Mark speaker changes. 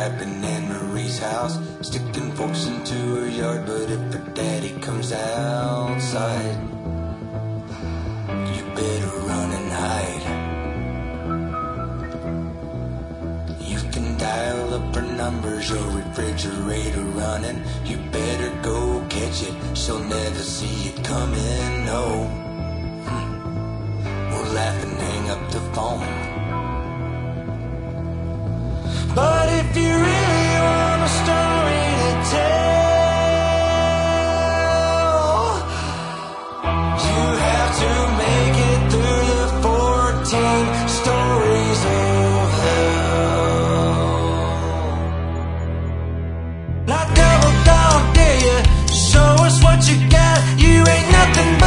Speaker 1: scrapping in Marie's house, sticking forks into her yard. But if her daddy comes outside, you better run and hide. You can dial up her numbers, your refrigerator running. You better go catch it, she'll never see it coming. No, we'll laugh and hang up the phone. But if you really want a story to tell, you have to make it through the 14 stories of hell. Now double dog, dare you show us what you got? You ain't nothing